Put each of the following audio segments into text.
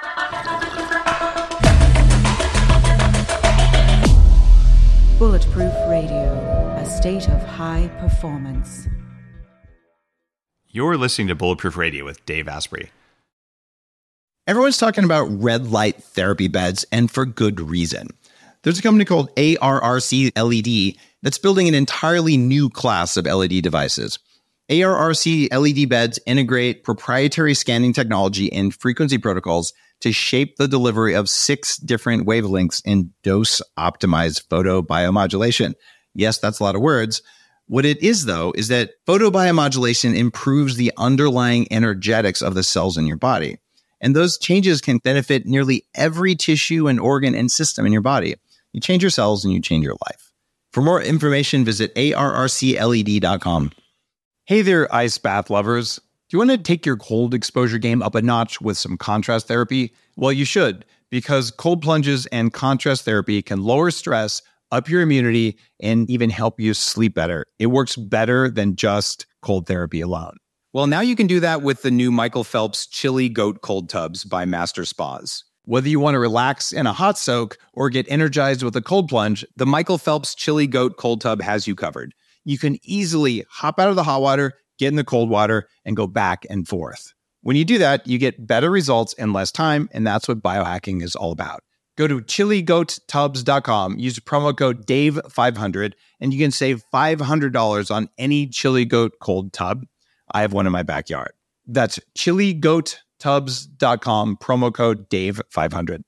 Bulletproof Radio, a state of high performance. You're listening to Bulletproof Radio with Dave Asprey. Everyone's talking about red light therapy beds, and for good reason. There's a company called ARRC LED that's building an entirely new class of LED devices. ARRC LED beds integrate proprietary scanning technology and frequency protocols to shape the delivery of 6 different wavelengths in dose-optimized photobiomodulation. Yes, that's a lot of words. What it is, though, is that photobiomodulation improves the underlying energetics of the cells in your body. And those changes can benefit nearly every tissue and organ and system in your body. You change your cells and you change your life. For more information, visit arrcled.com. Hey there, ice bath lovers. Do you want to take your cold exposure game up a notch with some contrast therapy? Well, you should, because cold plunges and contrast therapy can lower stress, up your immunity, and even help you sleep better. It works better than just cold therapy alone. Well, now you can do that with the new Michael Phelps Chili Goat Cold Tubs by Master Spas. Whether you want to relax in a hot soak or get energized with a cold plunge, the Michael Phelps Chili Goat Cold Tub has you covered. You can easily hop out of the hot water, get in the cold water, and go back and forth. When you do that, you get better results in less time, and that's what biohacking is all about. Go to chiligoattubs.com, use promo code DAVE500, and you can save $500 on any Chili Goat Cold Tub. I have one in my backyard. That's chiligoattubs.com, promo code DAVE500.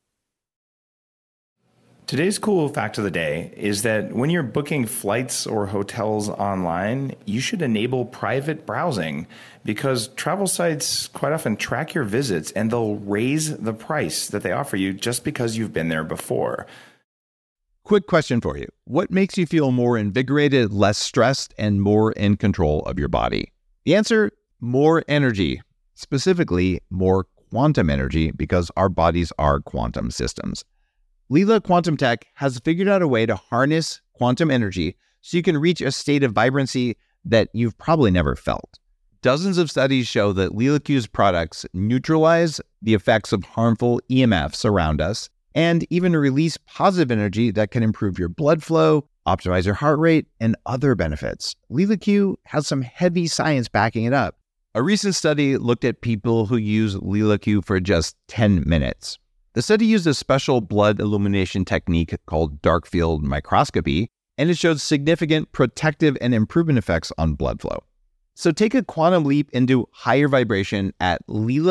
Today's cool fact of the day is that when you're booking flights or hotels online, you should enable private browsing because travel sites quite often track your visits and they'll raise the price that they offer you just because you've been there before. Quick question for you. What makes you feel more invigorated, less stressed, and more in control of your body? The answer, more energy, specifically more quantum energy, because our bodies are quantum systems. Lila Quantum Tech has figured out a way to harness quantum energy so you can reach a state of vibrancy that you've probably never felt. Dozens of studies show that Lila Q's products neutralize the effects of harmful EMFs around us and even release positive energy that can improve your blood flow, optimize your heart rate, and other benefits. Lila Q has some heavy science backing it up. A recent study looked at people who use Lila Q for just 10 minutes. The study used a special blood illumination technique called dark field microscopy, and it showed significant protective and improvement effects on blood flow. So take a quantum leap into higher vibration at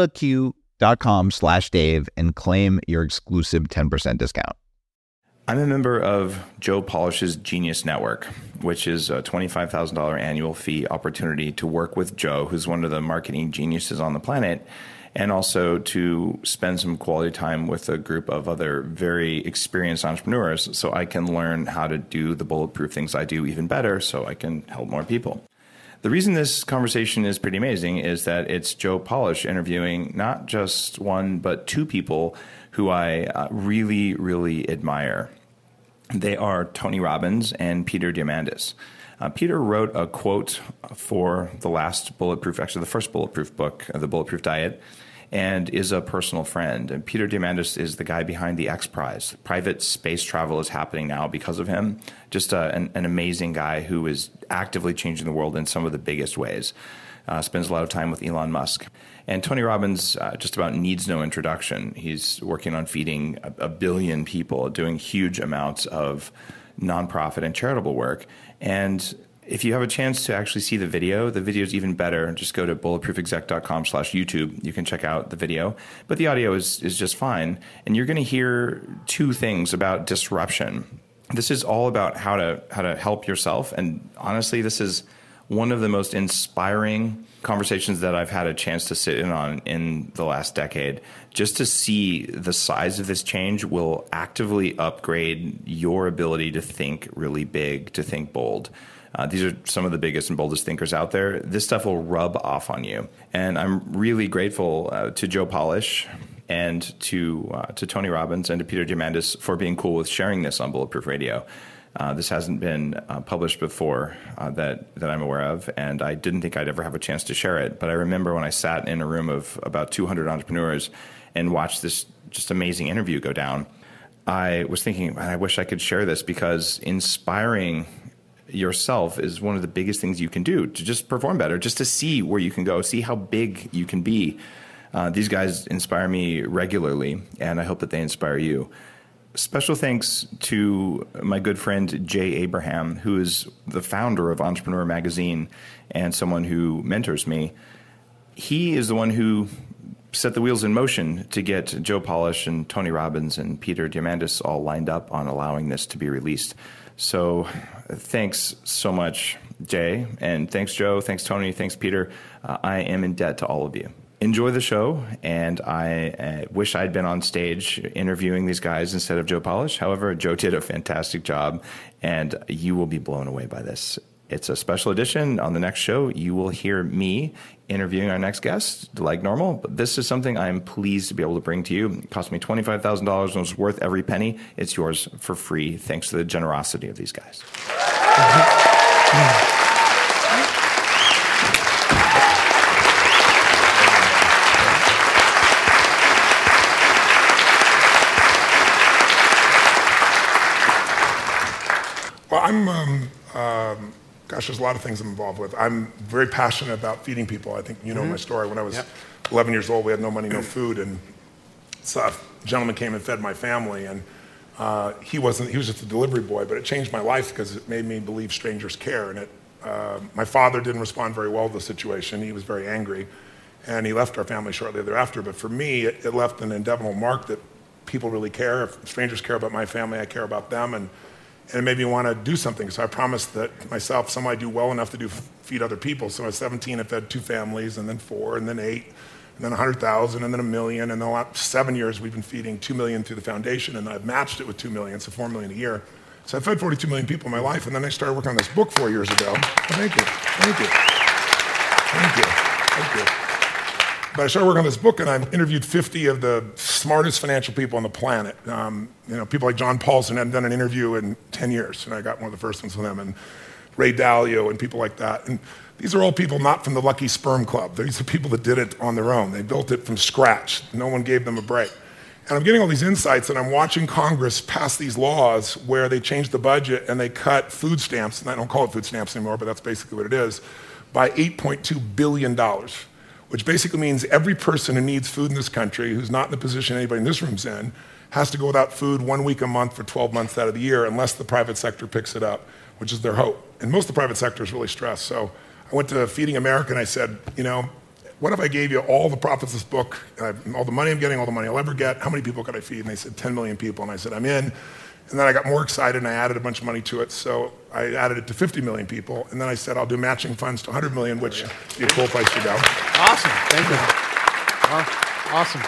lilaq.com/Dave and claim your exclusive 10% discount. I'm a member of Joe Polish's Genius Network, which is a $25,000 annual fee opportunity to work with Joe, who's one of the marketing geniuses on the planet, and also to spend some quality time with a group of other very experienced entrepreneurs so I can learn how to do the bulletproof things I do even better so I can help more people. The reason this conversation is pretty amazing is that it's Joe Polish interviewing not just one, but 2 people who I really, really admire. They are Tony Robbins and Peter Diamandis. Peter wrote a quote for the last Bulletproof, actually the first Bulletproof book, The Bulletproof Diet, and is a personal friend. And Peter Diamandis is the guy behind the X Prize. Private space travel is happening now because of him. Just an amazing guy who is actively changing the world in some of the biggest ways. Spends a lot of time with Elon Musk. And Tony Robbins just about needs no introduction. He's working on feeding a billion people, doing huge amounts of nonprofit and charitable work. And if you have a chance to actually see the video is even better. Just go to bulletproofexec.com/YouTube. You can check out the video, but the audio is just fine. And you're going to hear 2 things about disruption. This is all about how to help yourself. And honestly, this is one of the most inspiring conversations that I've had a chance to sit in on in the last decade. Just to see the size of this change will actively upgrade your ability to think really big, to think bold. These are some of the biggest and boldest thinkers out there. This stuff will rub off on you. And I'm really grateful to Joe Polish and to Tony Robbins and to Peter Diamandis for being cool with sharing this on Bulletproof Radio. This hasn't been published before that I'm aware of, and I didn't think I'd ever have a chance to share it. But I remember when I sat in a room of about 200 entrepreneurs and watch this just amazing interview go down, I was thinking, man, I wish I could share this, because inspiring yourself is one of the biggest things you can do to just perform better, just to see where you can go, see how big you can be. These guys inspire me regularly, and I hope that they inspire you. Special thanks to my good friend Jay Abraham, who is the founder of Entrepreneur Magazine and someone who mentors me. He is the one who set the wheels in motion to get Joe Polish and Tony Robbins and Peter Diamandis all lined up on allowing this to be released. So thanks so much, Jay, and thanks, Joe, thanks, Tony, thanks, Peter. I am in debt to all of you. Enjoy the show, and I wish I'd been on stage interviewing these guys instead of Joe Polish. However, Joe did a fantastic job, and you will be blown away by this. It's a special edition. On the next show, you will hear me interviewing our next guest like normal. But this is something I'm pleased to be able to bring to you. It cost me $25,000 and was worth every penny. It's yours for free, thanks to the generosity of these guys. Well, there's a lot of things I'm involved with. I'm very passionate about feeding people. I think you know my story. When I was 11 years old, we had no money, no food, and so a gentleman came and fed my family, and he was just a delivery boy, but it changed my life because it made me believe strangers care. And my father didn't respond very well to the situation. He was very angry, and he left our family shortly thereafter. But for me, it left an indelible mark that people really care. If strangers care about my family, I care about them, and it made me want to do something. So I promised that myself, I do well enough to feed other people. So at 17, I fed 2 families, and then 4, and then 8, and then 100,000, and then 1 million. And the last 7 years, we've been feeding 2 million through the foundation, and I've matched it with 2 million, so 4 million a year. So I fed 42 million people in my life, and then I started working on this book 4 years ago. Thank you. But I started working on this book, and I've interviewed 50 of the smartest financial people on the planet. People like John Paulson hadn't done an interview in 10 years, and I got one of the first ones with them, and Ray Dalio and people like that. And these are all people not from the Lucky Sperm Club. These are people that did it on their own. They built it from scratch. No one gave them a break. And I'm getting all these insights, and I'm watching Congress pass these laws where they change the budget and they cut food stamps, and I don't call it food stamps anymore, but that's basically what it is, by $8.2 billion. Which basically means every person who needs food in this country, who's not in the position anybody in this room's in, has to go without food 1 week a month for 12 months out of the year unless the private sector picks it up, which is their hope. And most of the private sector is really stressed. So I went to Feeding America and I said, what if I gave you all the profits of this book, all the money I'm getting, all the money I'll ever get, how many people could I feed? And they said 10 million people. And I said, I'm in. And then I got more excited and I added a bunch of money to it. So I added it to 50 million people. And then I said, I'll do matching funds to 100 million, which would be a cool place to go. Awesome. Thank you. Awesome.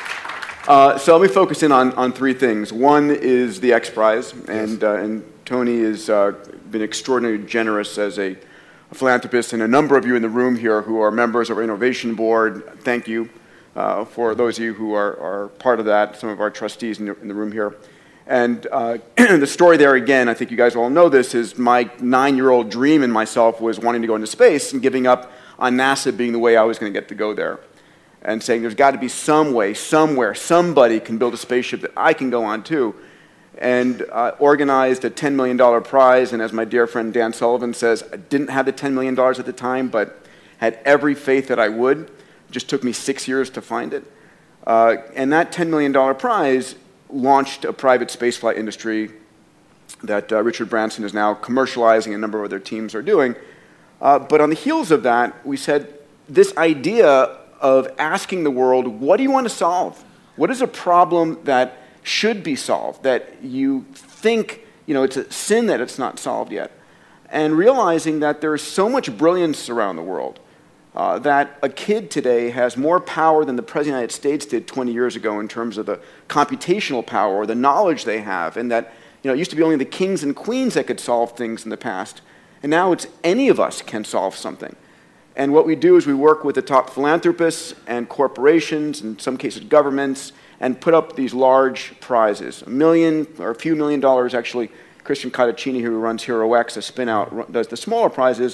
So let me focus in on 3 things. One is the X Prize. And Tony has been extraordinarily generous as a philanthropist. And a number of you in the room here who are members of our Innovation Board, thank you. For those of you who are part of that, some of our trustees in the room here. And the story there, again, I think you guys all know this, is my 9-year-old dream in myself was wanting to go into space and giving up on NASA being the way I was going to get to go there. And saying there's got to be some way, somewhere, somebody can build a spaceship that I can go on too. And organized a $10 million prize, and as my dear friend Dan Sullivan says, I didn't have the $10 million at the time, but had every faith that I would. It just took me 6 years to find it. And that $10 million prize launched a private spaceflight industry that Richard Branson is now commercializing and a number of other teams are doing. But on the heels of that, we said this idea of asking the world, what do you want to solve? What is a problem that should be solved, that you think, it's a sin that it's not solved yet? And realizing that there's so much brilliance around the world, that a kid today has more power than the President of the United States did 20 years ago in terms of the computational power or the knowledge they have, and that it used to be only the kings and queens that could solve things in the past, and now it's any of us can solve something. And what we do is we work with the top philanthropists and corporations, in some cases governments, and put up these large prizes, $1 million or a few $1 million actually. Christian Cartacini, who runs HeroX, a spin-out, does the smaller prizes.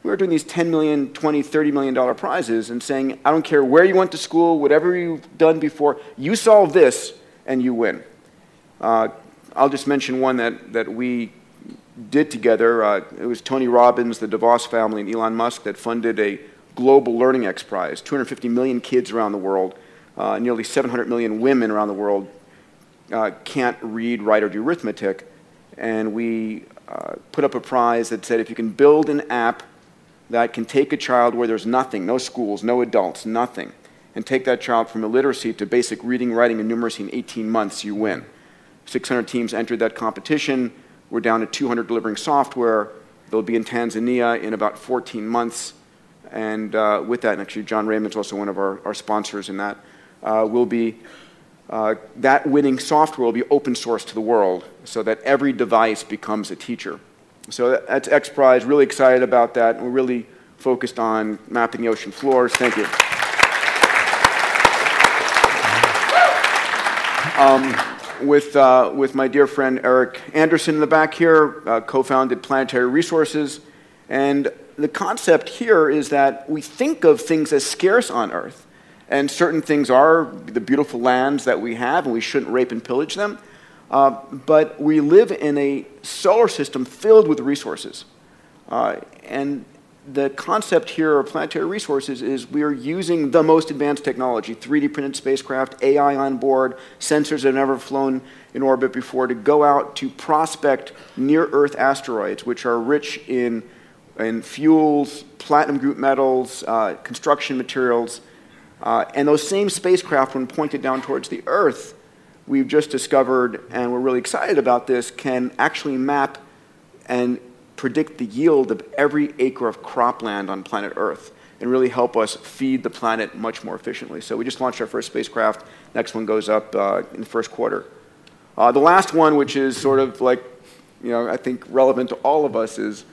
we were doing these $10 million, $20, $30 million prizes and saying, I don't care where you went to school, whatever you've done before, you solve this and you win. I'll just mention one that we did together. It was Tony Robbins, the DeVos family, and Elon Musk that funded a global learning X Prize. 250 million kids around the world, nearly 700 million women around the world can't read, write, or do arithmetic. And we put up a prize that said if you can build an app that can take a child where there's nothing, no schools, no adults, nothing, and take that child from illiteracy to basic reading, writing, and numeracy in 18 months, you win. 600 teams entered that competition. We're down to 200 delivering software. They'll be in Tanzania in about 14 months. And with that, and actually John Raymond's also one of our sponsors in that, that winning software will be open source to the world so that every device becomes a teacher. So that's X Prize, really excited about that. We're really focused on mapping the ocean floors. Thank you. With my dear friend Eric Anderson in the back here, co-founded Planetary Resources. And the concept here is that we think of things as scarce on Earth. And certain things are the beautiful lands that we have, and we shouldn't rape and pillage them. But we live in a solar system filled with resources. And the concept here of Planetary Resources is we are using the most advanced technology, 3D printed spacecraft, AI on board, sensors that have never flown in orbit before, to go out to prospect near-Earth asteroids, which are rich in fuels, platinum group metals, construction materials. And those same spacecraft, when pointed down towards the Earth, we've just discovered, and we're really excited about this, can actually map and predict the yield of every acre of cropland on planet Earth and really help us feed the planet much more efficiently. So we just launched our first spacecraft. Next one goes up in the first quarter. The last one, which is sort of like, I think relevant to all of us, is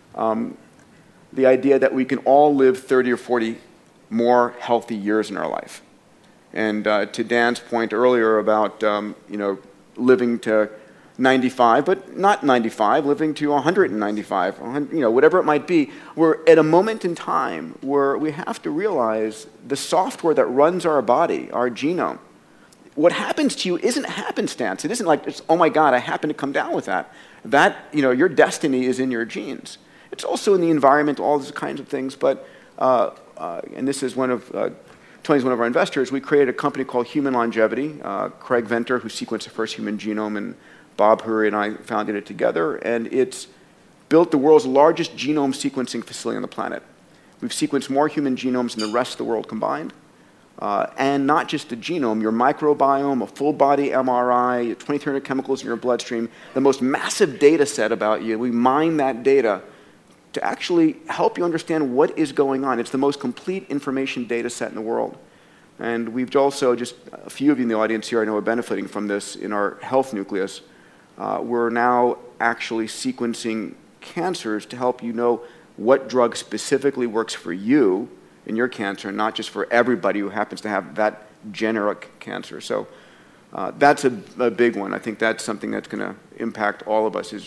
the idea that we can all live 30 or 40 more healthy years in our life. And to Dan's point earlier about living to 95, but not 95, living to 195, whatever it might be, we're at a moment in time where we have to realize the software that runs our body, our genome, what happens to you isn't happenstance. It isn't like, oh my God, I happen to come down with that. That, your destiny is in your genes. It's also in the environment, all these kinds of things, but, and this is Tony's one of our investors. We created a company called Human Longevity. Craig Venter, who sequenced the first human genome, and Bob Hurry and I founded it together. And it's built the world's largest genome sequencing facility on the planet. We've sequenced more human genomes than the rest of the world combined. And not just the genome, your microbiome, a full body MRI, 2,300 chemicals in your bloodstream, the most massive data set about you. We mine that data to actually help you understand what is going on. It's the most complete information data set in the world. And we've also, just a few of you in the audience here I know are benefiting from this in our health nucleus. We're now actually sequencing cancers to help you know what drug specifically works for you in your cancer, not just for everybody who happens to have that generic cancer. So that's a big one. I think that's something that's going to impact all of us is,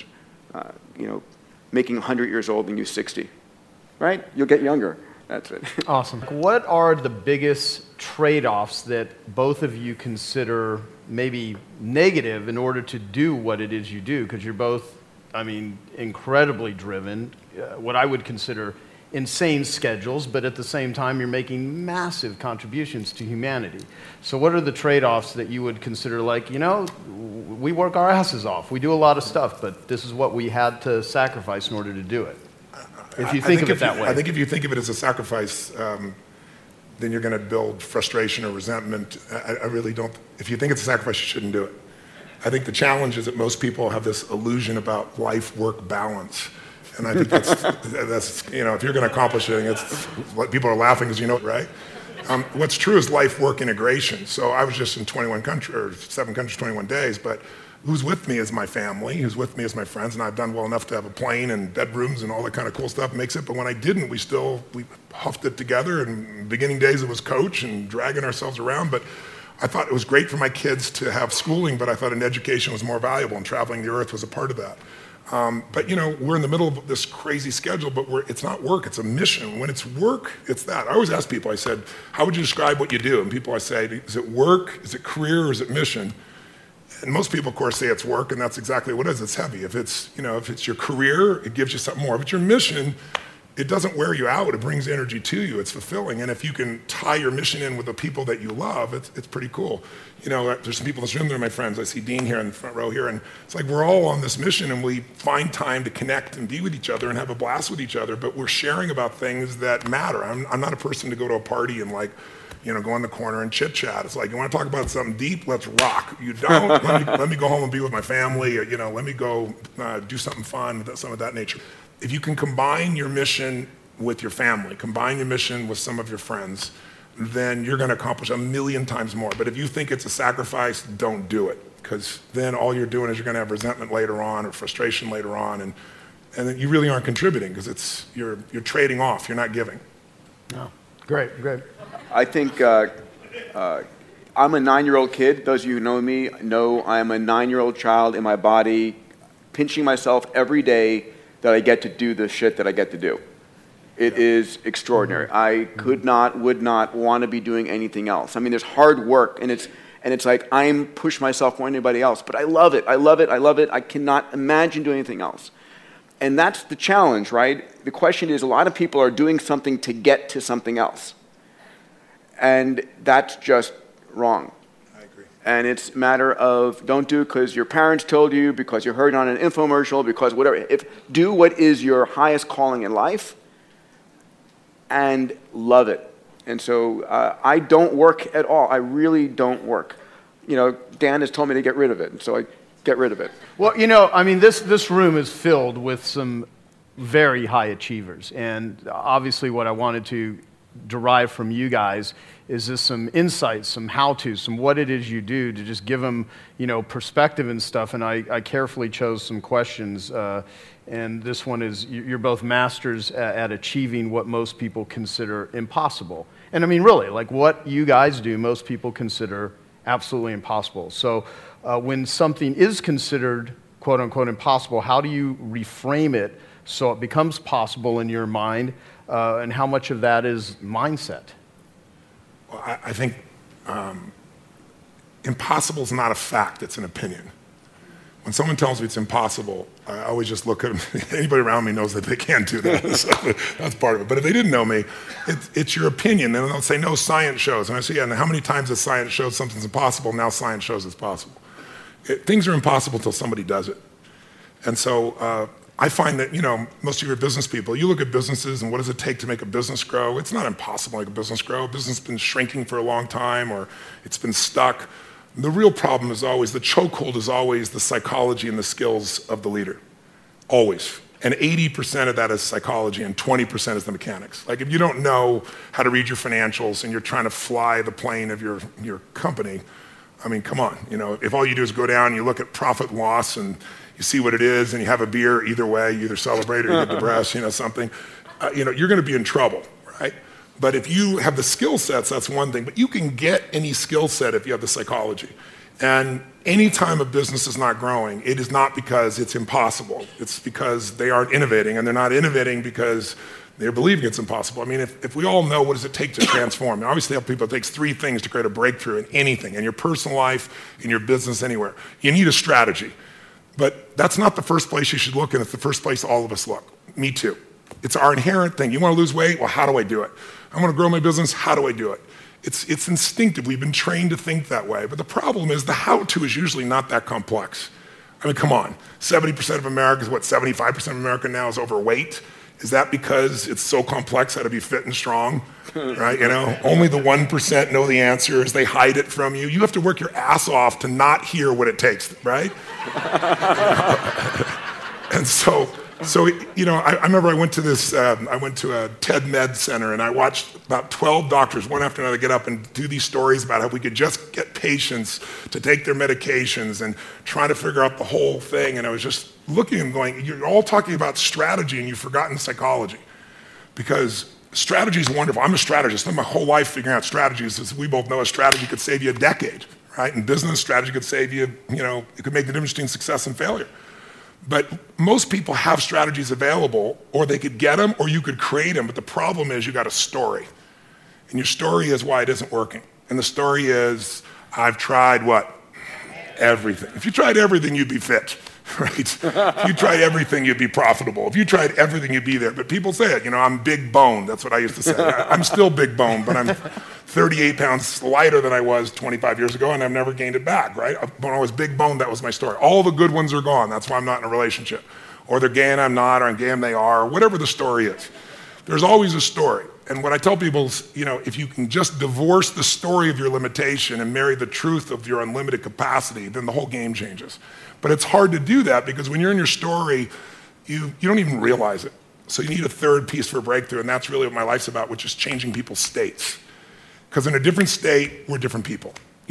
making 100 years old and you 60, right? You'll get younger. That's it. Awesome. What are the biggest trade-offs that both of you consider maybe negative in order to do what it is you do? Because you're both, incredibly driven, what I would consider insane schedules, but at the same time, you're making massive contributions to humanity. So what are the trade-offs that you would consider like, we work our asses off. We do a lot of stuff, but this is what we had to sacrifice in order to do it. If you think of it that way. I think if you think of it as a sacrifice, then you're going to build frustration or resentment. I really don't. If you think it's a sacrifice, you shouldn't do it. I think the challenge is that most people have this illusion about life-work balance. And I think that's if you're going to accomplish anything, it's what people are laughing because right? What's true is life-work integration. So I was just in 7 countries, 21 days, but who's with me is my family, who's with me is my friends, and I've done well enough to have a plane and bedrooms and all that kind of cool stuff makes it. But when I didn't, we huffed it together. And in the beginning days, it was coach and dragging ourselves around. But I thought it was great for my kids to have schooling, but I thought an education was more valuable, and traveling the earth was a part of that. But we're in the middle of this crazy schedule, but it's not work, it's a mission. When it's work, it's that. I always ask people, I said, how would you describe what you do? And people, I say, is it work, is it career, or is it mission? And most people, of course, say it's work, and that's exactly what it is. It's heavy. If it's your career, it gives you something more. If it's your mission, it doesn't wear you out. It brings energy to you. It's fulfilling. And if you can tie your mission in with the people that you love, it's pretty cool. There's some people in this room that are my friends. I see Dean here in the front row here, and it's like we're all on this mission, and we find time to connect and be with each other and have a blast with each other, but we're sharing about things that matter. I'm not a person to go to a party and go in the corner and chit chat. It's like, you want to talk about something deep? Let's rock. You don't? let me go home and be with my family, or, let me go do something fun, some of that nature. If you can combine your mission with your family, combine your mission with some of your friends, then you're going to accomplish 1,000,000 times more. But if you think it's a sacrifice, don't do it, because then all you're doing is you're going to have resentment later on or frustration later on, and then you really aren't contributing, because you're trading off. You're not giving. No. Great. I think I'm a 9-year-old kid. Those of you who know me know I am a 9-year-old child in my body, pinching myself every day that I get to do the shit that I get to do. It is extraordinary. I would not want to be doing anything else. I mean, there's hard work, and it's like I'm pushing myself more than anybody else, but I love it. I cannot imagine doing anything else. And that's the challenge, right? The question is, a lot of people are doing something to get to something else. And that's just wrong. I agree. And it's a matter of don't do it because your parents told you, because you heard it on an infomercial, because whatever. Do what is your highest calling in life and love it. And so I don't work at all. I really don't work. Dan has told me to get rid of it, and so I get rid of it. Well, this room is filled with some very high achievers. And obviously what I wanted to derive from you guys is just some insights, some how-tos, some what it is you do to just give them, perspective and stuff. And I carefully chose some questions. And this one is, you're both masters at achieving what most people consider impossible. And I mean, really, like what you guys do, most people consider absolutely impossible. So when something is considered, quote unquote, impossible, how do you reframe it so it becomes possible in your mind? And how much of that is mindset? Well, I think impossible is not a fact, it's an opinion. When someone tells me it's impossible, I always just look at them. Anybody around me knows that they can't do that. So that's part of it. But if they didn't know me, it's your opinion. And they'll say, no, science shows. And I say, yeah, and how many times has science showed something's impossible? Now science shows it's possible. Things are impossible until somebody does it. And so I find that, most of your business people, you look at businesses and what does it take to make a business grow? It's not impossible to make a business grow. A business has been shrinking for a long time, or it's been stuck. The real problem is always, the chokehold is always the psychology and the skills of the leader. Always. And 80% of that is psychology and 20% is the mechanics. Like if you don't know how to read your financials and you're trying to fly the plane of your company, I mean, come on. If all you do is go down and you look at profit and loss and you see what it is and you have a beer, either way, you either celebrate or you get depressed, something, you're going to be in trouble, right? But if you have the skill sets, that's one thing. But you can get any skill set if you have the psychology. And any time a business is not growing, it is not because it's impossible. It's because they aren't innovating, and they're not innovating because they're believing it's impossible. I mean, if we all know what does it take to transform, I obviously tell people it takes 3 things to create a breakthrough in anything, in your personal life, in your business, anywhere. You need a strategy. But that's not the first place you should look, and it's the first place all of us look. Me too. It's our inherent thing. You want to lose weight? Well, how do I do it? I want to grow my business. How do I do it? It's instinctive. We've been trained to think that way. But the problem is the how-to is usually not that complex. I mean, come on. 70% of America, 75% of America now is overweight. Is that because it's so complex how to be fit and strong? Right? Only the 1% know the answers. They hide it from you. You have to work your ass off to not hear what it takes, right? And so I remember I went to a TED Med Center, and I watched about 12 doctors, one after another, get up and do these stories about how we could just get patients to take their medications and trying to figure out the whole thing. And I was just looking and going, you're all talking about strategy and you've forgotten psychology. Because strategy is wonderful. I'm a strategist. I spent my whole life figuring out strategies. As we both know, a strategy could save you a decade, right? In business, strategy could save you, it could make the difference between success and failure. But most people have strategies available, or they could get them, or you could create them. But the problem is you got a story. And your story is why it isn't working. And the story is, I've tried what? Everything. If you tried everything, you'd be fit, right? If you tried everything, you'd be profitable. If you tried everything, you'd be there. But people say it, I'm big boned. That's what I used to say. I'm still big boned, but I'm 38 pounds lighter than I was 25 years ago, and I've never gained it back, right? When I was big boned, that was my story. All the good ones are gone. That's why I'm not in a relationship. Or they're gay and I'm not, or I'm gay and they are, or whatever the story is. There's always a story. And what I tell people is, if you can just divorce the story of your limitation and marry the truth of your unlimited capacity, then the whole game changes. But it's hard to do that because when you're in your story, you don't even realize it. So you need a third piece for a breakthrough, and that's really what my life's about, which is changing people's states. Because in a different state, we're different people.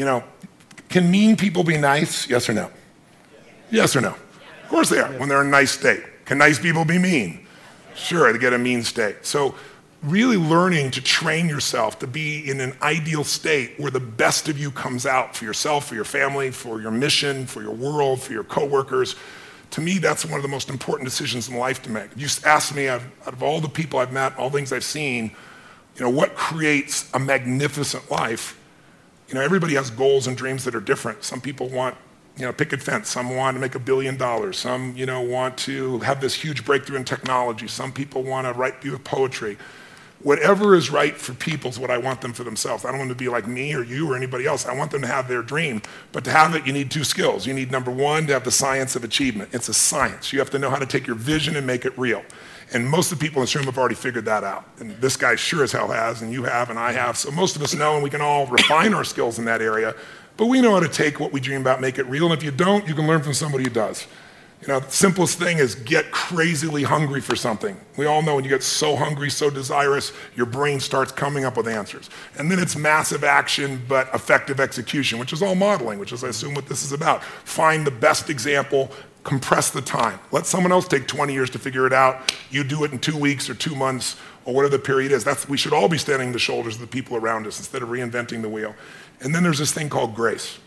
Can mean people be nice? Yes or no? Yes or no? Of course they are, when they're in a nice state. Can nice people be mean? Sure, they get a mean state. So really learning to train yourself to be in an ideal state where the best of you comes out for yourself, for your family, for your mission, for your world, for your coworkers. To me, that's one of the most important decisions in life to make. You ask me, out of all the people I've met, all the things I've seen, what creates a magnificent life? Everybody has goals and dreams that are different. Some people want, picket fence. Some want to make $1 billion. Some, want to have this huge breakthrough in technology. Some people want to write beautiful poetry. Whatever is right for people is what I want them for themselves. I don't want them to be like me or you or anybody else. I want them to have their dream. But to have it, you need two skills. You need, number one, to have the science of achievement. It's a science. You have to know how to take your vision and make it real. And most of the people in this room have already figured that out. And this guy sure as hell has, and you have, and I have. So most of us know, and we can all refine our skills in that area. But we know how to take what we dream about, make it real. And if you don't, you can learn from somebody who does. The simplest thing is get crazily hungry for something. We all know when you get so hungry, so desirous, your brain starts coming up with answers. And then it's massive action, but effective execution, which is all modeling, which is, I assume, what this is about. Find the best example, compress the time. Let someone else take 20 years to figure it out. You do it in 2 weeks or 2 months or whatever the period is. We should all be standing on the shoulders of the people around us instead of reinventing the wheel. And then there's this thing called grace.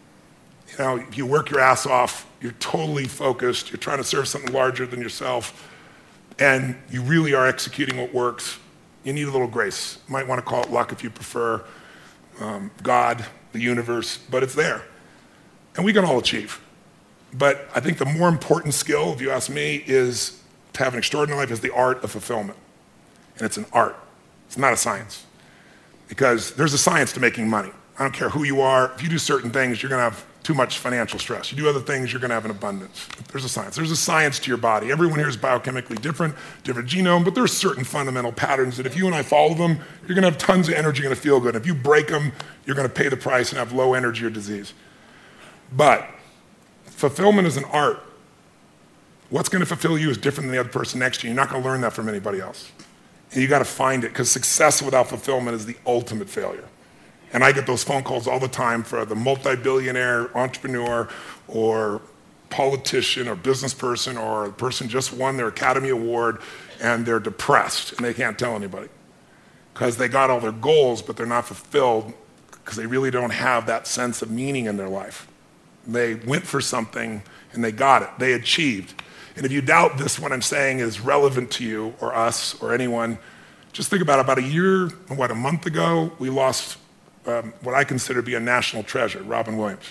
If you work your ass off, you're totally focused, you're trying to serve something larger than yourself, and you really are executing what works, you need a little grace. You might want to call it luck if you prefer, God, the universe, but it's there. And we can all achieve. But I think the more important skill, if you ask me, is to have an extraordinary life is the art of fulfillment. And it's an art. It's not a science. Because there's a science to making money. I don't care who you are. If you do certain things, you're going to have too much financial stress. You do other things, you're going to have an abundance. There's a science. There's a science to your body. Everyone here is biochemically different genome, but there's certain fundamental patterns that if you and I follow them, you're going to have tons of energy, you're going to feel good. If you break them, you're going to pay the price and have low energy or disease. But fulfillment is an art. What's going to fulfill you is different than the other person next to you. You're not going to learn that from anybody else. And you got to find it, because success without fulfillment is the ultimate failure. And I get those phone calls all the time for the multi-billionaire entrepreneur or politician or business person or a person just won their Academy Award and they're depressed and they can't tell anybody because they got all their goals, but they're not fulfilled because they really don't have that sense of meaning in their life. They went for something and they got it. They achieved. And if you doubt this, what I'm saying is relevant to you or us or anyone, just think about a month ago, we lost what I consider to be a national treasure, Robin Williams.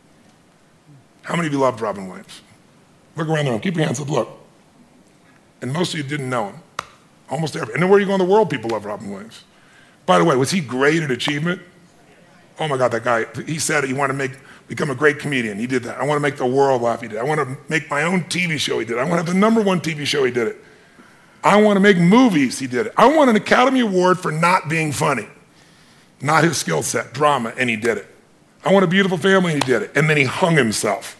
How many of you loved Robin Williams? Look around the room, keep your hands up, look. And most of you didn't know him. Almost every. And then where you go in the world, people love Robin Williams. By the way, was he great at achievement? Oh my God, that guy, he said he wanted to become a great comedian. He did that. I want to make the world laugh. He did. I want to make my own TV show. He did it. I want to have the #1 TV show. He did it. I want to make movies. He did it. I want an Academy Award for not being funny. Not his skill set, drama, and he did it. I want a beautiful family, and he did it. And then he hung himself.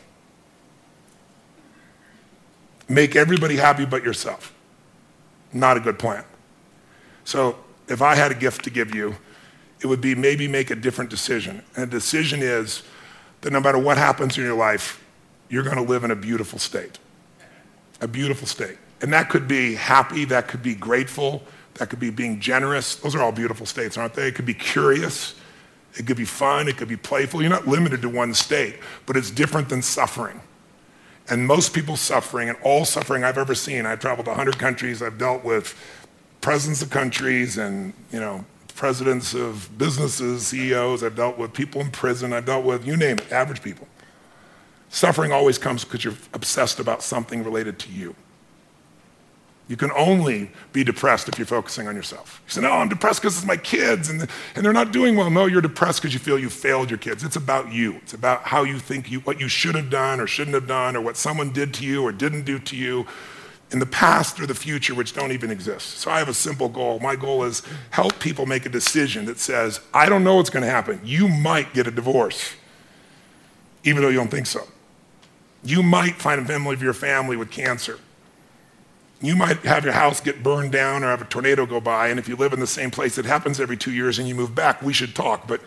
Make everybody happy but yourself. Not a good plan. So if I had a gift to give you, it would be maybe make a different decision. And the decision is that no matter what happens in your life, you're going to live in a beautiful state. A beautiful state. And that could be happy, that could be grateful, that could be being generous. Those are all beautiful states, aren't they? It could be curious. It could be fun. It could be playful. You're not limited to one state, but it's different than suffering. And most people suffering, and all suffering I've ever seen, I've traveled to 100 countries, I've dealt with presidents of countries and, presidents of businesses, CEOs, I've dealt with people in prison, I've dealt with, you name it, average people. Suffering always comes because you're obsessed about something related to you. You can only be depressed if you're focusing on yourself. You say, no, I'm depressed because it's my kids and they're not doing well. No, you're depressed because you feel you failed your kids. It's about you. It's about how you think what you should have done or shouldn't have done, or what someone did to you or didn't do to you in the past or the future, which don't even exist. So I have a simple goal. My goal is help people make a decision that says, I don't know what's going to happen. You might get a divorce, even though you don't think so. You might find a member of your family with cancer. You might have your house get burned down or have a tornado go by, and if you live in the same place, it happens every 2 years and you move back, we should talk, but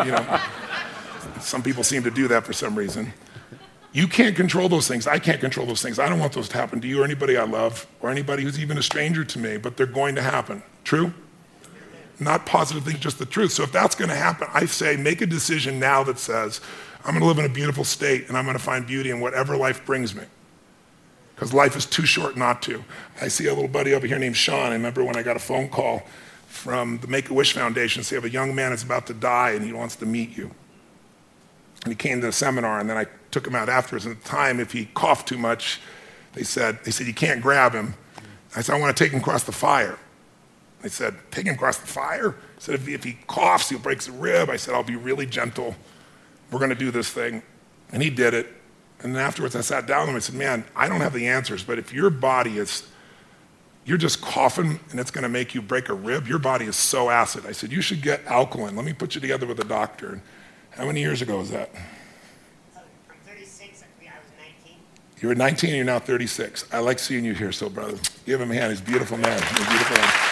some people seem to do that for some reason. You can't control those things. I can't control those things. I don't want those to happen to you or anybody I love or anybody who's even a stranger to me, but they're going to happen. True? Not positive things, just the truth. So if that's going to happen, I say make a decision now that says, I'm going to live in a beautiful state and I'm going to find beauty in whatever life brings me. Because life is too short not to. I see a little buddy over here named Sean. I remember when I got a phone call from the Make-A-Wish Foundation saying, a young man is about to die and he wants to meet you. And he came to the seminar, and then I took him out afterwards. And at the time, if he coughed too much, they said, you can't grab him. I said, I want to take him across the fire. They said, take him across the fire? I said, if he coughs, he'll break a rib. I said, I'll be really gentle. We're going to do this thing. And he did it. And then afterwards, I sat down with him and I said, man, I don't have the answers, but if your body is, you're just coughing and it's going to make you break a rib, your body is so acid. I said, you should get alkaline. Let me put you together with a doctor. And how many years ago was that? I'm 36. I was 19. You were 19 and you're now 36. I like seeing you here, so brother. Give him a hand. He's a beautiful man. He's a beautiful man.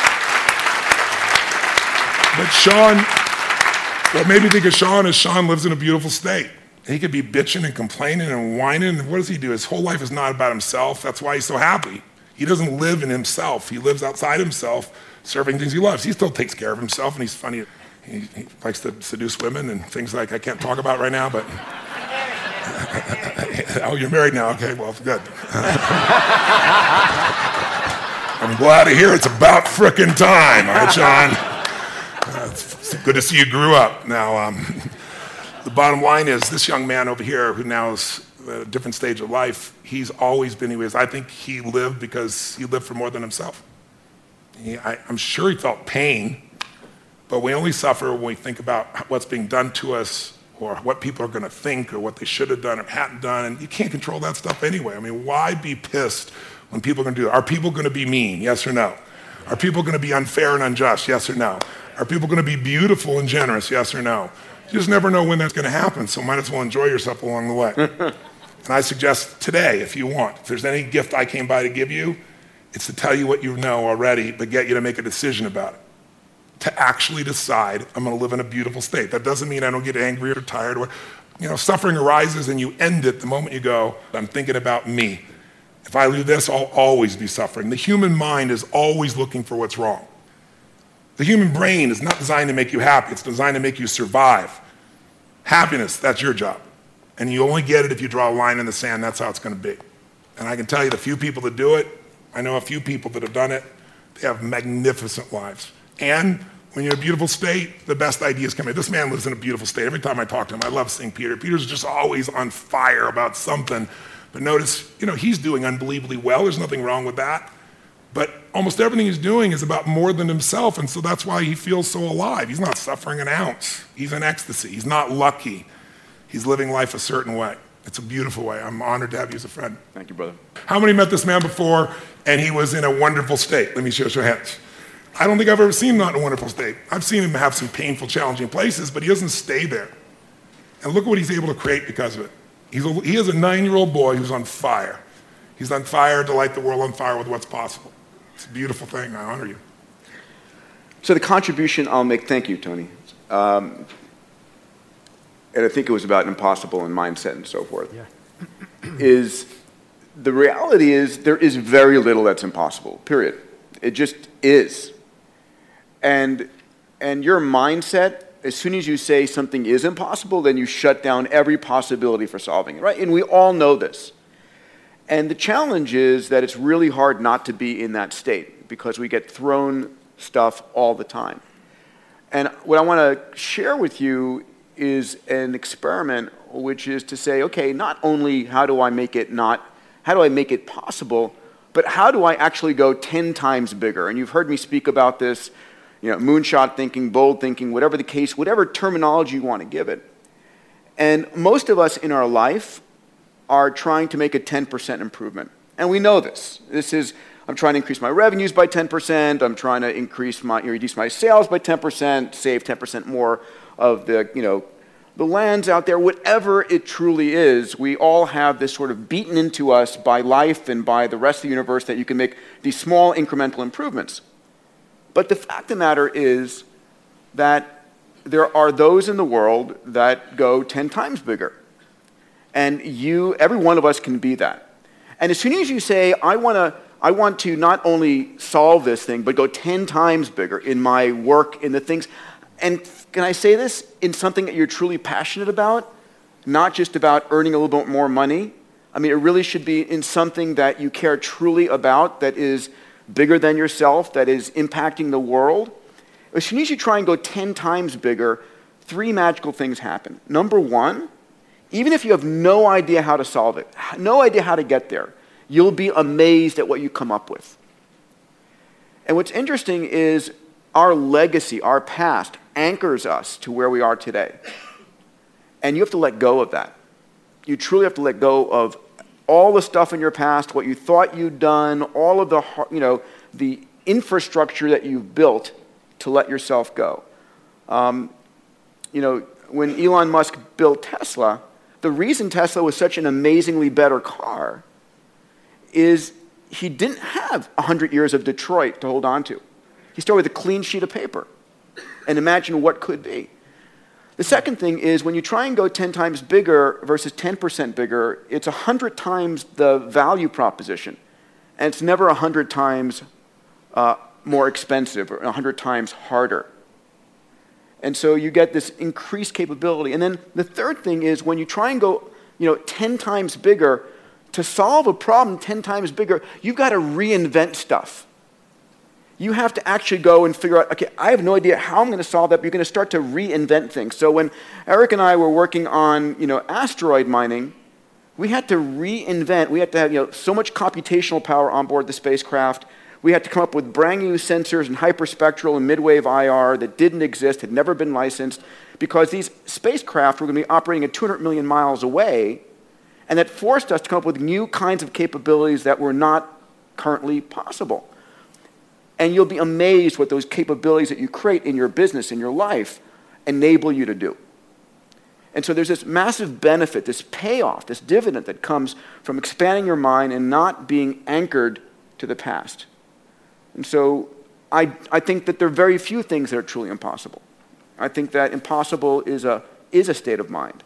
But Sean, what made me think of Sean is Sean lives in a beautiful state. He could be bitching and complaining and whining. What does he do? His whole life is not about himself. That's why he's so happy. He doesn't live in himself. He lives outside himself, serving things he loves. He still takes care of himself, and he's funny. He likes to seduce women and things like I can't talk about right now, but... Oh, you're married now? Okay, well, good. I'm glad to hear it's about frickin' time. All right, Sean? It's good to see you grew up. Now, the bottom line is this young man over here who now is at a different stage of life, he's always been who he is. I think he lived because he lived for more than himself. I'm sure he felt pain, but we only suffer when we think about what's being done to us or what people are going to think or what they should have done or hadn't done, and you can't control that stuff anyway. I mean, why be pissed when people are going to do that? Are people going to be mean? Yes or no? Are people going to be unfair and unjust? Yes or no? Are people going to be beautiful and generous? Yes or no? You just never know when that's going to happen, so might as well enjoy yourself along the way. And I suggest today, if you want, if there's any gift I came by to give you, it's to tell you what you know already, but get you to make a decision about it. To actually decide, I'm going to live in a beautiful state. That doesn't mean I don't get angry or tired. Suffering arises and you end it the moment you go, I'm thinking about me. If I do this, I'll always be suffering. The human mind is always looking for what's wrong. The human brain is not designed to make you happy. It's designed to make you survive. Happiness, that's your job. And you only get it if you draw a line in the sand. That's how it's going to be. And I can tell you the few people that do it, I know a few people that have done it, they have magnificent lives. And when you're in a beautiful state, the best ideas come in. This man lives in a beautiful state. Every time I talk to him, I love seeing Peter. Peter's just always on fire about something. But notice, he's doing unbelievably well. There's nothing wrong with that. But almost everything he's doing is about more than himself, and so that's why he feels so alive. He's not suffering an ounce. He's in ecstasy. He's not lucky. He's living life a certain way. It's a beautiful way. I'm honored to have you as a friend. Thank you, brother. How many met this man before, and he was in a wonderful state? Let me show your hands. I don't think I've ever seen him not in a wonderful state. I've seen him have some painful, challenging places, but he doesn't stay there. And look what he's able to create because of it. He is a 9-year-old boy who's on fire. He's on fire to light the world on fire with what's possible. It's a beautiful thing. I honor you. So the contribution I'll make, thank you, Tony. And I think it was about impossible and mindset and so forth. Yeah. Is the reality is there is very little that's impossible, period. It just is. And your mindset, as soon as you say something is impossible, then you shut down every possibility for solving it, right? And we all know this. And the challenge is that it's really hard not to be in that state because we get thrown stuff all the time. And what I want to share with you is an experiment, which is to say, okay, not only how do I make it possible, but how do I actually go 10 times bigger? And you've heard me speak about this, moonshot thinking, bold thinking, whatever the case, whatever terminology you want to give it. And most of us in our life are trying to make a 10% improvement. And we know this. I'm trying to increase my revenues by 10%. I'm trying to reduce my sales by 10%, save 10% more of the lands out there. Whatever it truly is, we all have this sort of beaten into us by life and by the rest of the universe that you can make these small incremental improvements. But the fact of the matter is that there are those in the world that go 10 times bigger. And every one of us can be that. And as soon as you say, I want to not only solve this thing, but go 10 times bigger in my work, in the things, and can I say this, in something that you're truly passionate about, not just about earning a little bit more money. I mean, it really should be in something that you care truly about, that is bigger than yourself, that is impacting the world. As soon as you try and go 10 times bigger, 3 magical things happen. Number one, even if you have no idea how to solve it, no idea how to get there, you'll be amazed at what you come up with. And what's interesting is our legacy, our past, anchors us to where we are today. And you have to let go of that. You truly have to let go of all the stuff in your past, what you thought you'd done, all of the infrastructure that you've built to let yourself go. When Elon Musk built Tesla, the reason Tesla was such an amazingly better car is he didn't have 100 years of Detroit to hold on to. He started with a clean sheet of paper. And imagine what could be. The second thing is when you try and go 10 times bigger versus 10% bigger, it's 100 times the value proposition. And it's never 100 times more expensive or 100 times harder. And so you get this increased capability. And then the third thing is when you try and go 10 times bigger, to solve a problem 10 times bigger, you've got to reinvent stuff. You have to actually go and figure out, okay, I have no idea how I'm going to solve that, but you're going to start to reinvent things. So when Eric and I were working on asteroid mining, we had to reinvent. We had to have so much computational power on board the spacecraft. We had to come up with brand new sensors and hyperspectral and midwave IR that didn't exist, had never been licensed, because these spacecraft were going to be operating at 200 million miles away, and that forced us to come up with new kinds of capabilities that were not currently possible. And you'll be amazed what those capabilities that you create in your business, in your life, enable you to do. And so there's this massive benefit, this payoff, this dividend that comes from expanding your mind and not being anchored to the past. And so I think that there are very few things that are truly impossible. I think that impossible is a state of mind.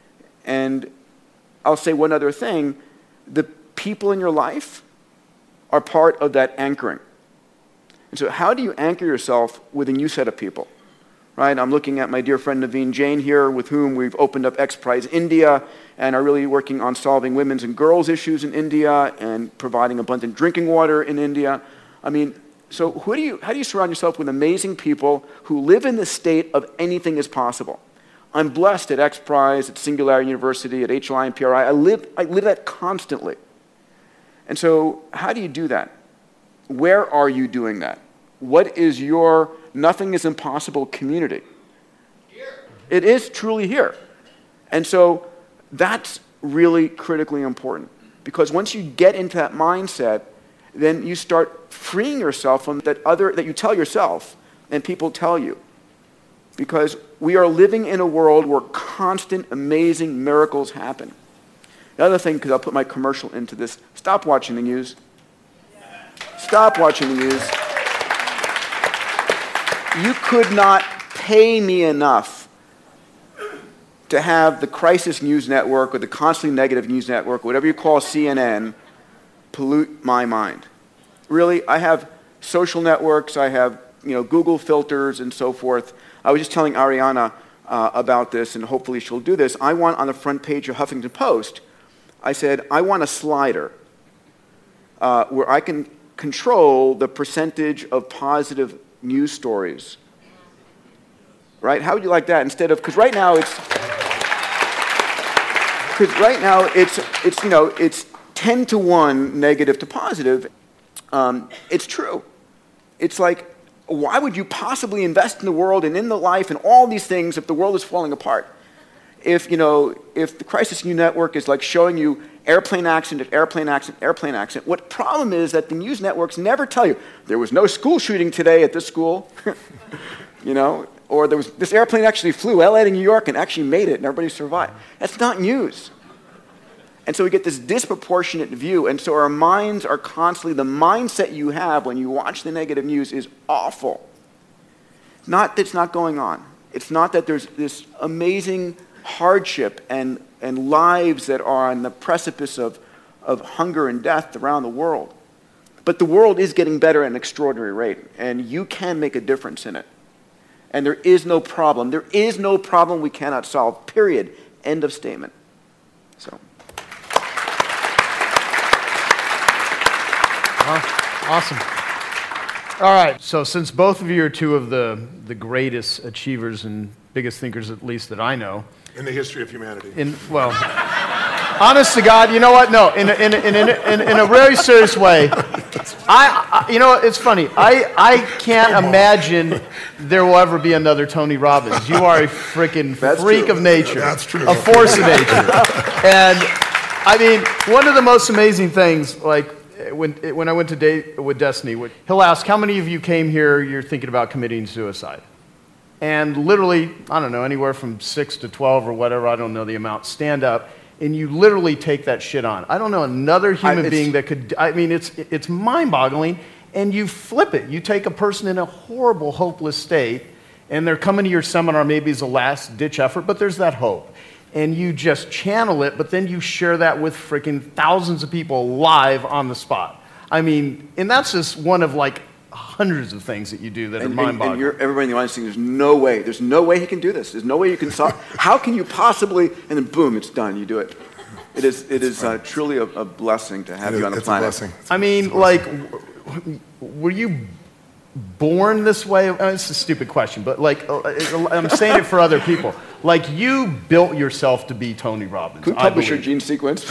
And I'll say one other thing. The people in your life are part of that anchoring. And so how do you anchor yourself with a new set of people? Right? I'm looking at my dear friend Naveen Jain here, with whom we've opened up XPRIZE India and are really working on solving women's and girls' issues in India and providing abundant drinking water in India. I mean, so how do you surround yourself with amazing people who live in the state of anything is possible? I'm blessed at XPRIZE, at Singularity University, at HLI and PRI. I live that constantly. And so how do you do that? Where are you doing that? What is your nothing is impossible community? Here. It is truly here. And so that's really critically important, because once you get into that mindset, then you start freeing yourself from that you tell yourself and people tell you. Because we are living in a world where constant, amazing miracles happen. The other thing, because I'll put my commercial into this, stop watching the news. Stop watching the news. You could not pay me enough to have the Crisis News Network or the Constantly Negative News Network, whatever you call CNN, pollute my mind. Really, I have social networks, I have Google filters and so forth. I was just telling Ariana about this, and hopefully she'll do this. I want on the front page of Huffington Post, I said, I want a slider where I can control the percentage of positive news stories. Right? How would you like that instead of, because right now it's 10 to 1 negative to positive. It's true. It's like, why would you possibly invest in the world and in the life and all these things if the world is falling apart? If the crisis news network is like showing you airplane accident, airplane accident, airplane accident, what problem is that the news networks never tell you, there was no school shooting today at this school, or there was, this airplane actually flew LA to New York and actually made it and everybody survived. That's not news. And so we get this disproportionate view, and so our minds are constantly, the mindset you have when you watch the negative news is awful. Not that it's not going on. It's not that there's this amazing hardship and lives that are on the precipice of hunger and death around the world. But the world is getting better at an extraordinary rate, and you can make a difference in it. And there is no problem. There is no problem we cannot solve, period. End of statement. So. Awesome. All right, so since both of you are two of the greatest achievers and biggest thinkers, at least that I know. In the history of humanity. Honest to God, you know what? No, in a very serious way. It's funny. I can't imagine there will ever be another Tony Robbins. You are a freaking freak of nature. That's true. A force of nature. And I mean, one of the most amazing things, like when I went to date with Destiny, he'll ask, how many of you came here, you're thinking about committing suicide? And literally, I don't know, anywhere from 6 to 12 or whatever, I don't know the amount, stand up, and you literally take that shit on. I don't know another human being that could, it's mind-boggling, and you flip it. You take a person in a horrible, hopeless state, and they're coming to your seminar maybe as a last-ditch effort, but there's that hope. And you just channel it, but then you share that with freaking thousands of people live on the spot. I mean, and that's just one of like hundreds of things that you do that are mind-boggling. And everybody in the audience thinking, there's no way he can do this. There's no way you can solve. How can you possibly? And then boom, it's done. You do it. It is truly a blessing to have you on the planet. It's a blessing. I mean, like, were you born this way? It's a stupid question, but like, I'm saying it for other people. Like, you built yourself to be Tony Robbins. Could publish your gene sequence?